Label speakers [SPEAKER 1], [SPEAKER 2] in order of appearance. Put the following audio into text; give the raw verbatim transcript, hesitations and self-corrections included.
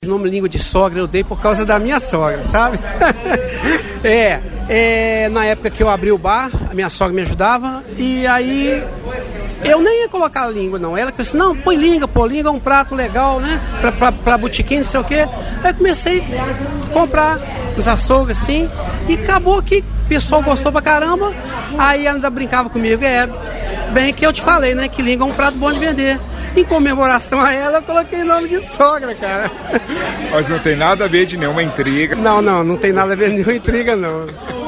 [SPEAKER 1] O nome língua de sogra eu dei por causa da minha sogra, sabe? é, é, na época que eu abri o bar, a minha sogra me ajudava, e aí eu nem ia colocar a língua, não. Ela que falou assim, não, põe língua, pô, língua é um prato legal, né? Pra, pra, pra botiquim, não sei o quê. Aí eu comecei a comprar os açougues, assim, e acabou que o pessoal gostou pra caramba, aí ainda brincava comigo, é, bem que eu te falei, né, que língua é um prato bom de vender. Em comemoração a ela, eu coloquei o nome de sogra, cara.
[SPEAKER 2] Mas não tem nada a ver de nenhuma intriga.
[SPEAKER 1] Não, não, não tem nada a ver de nenhuma intriga, não.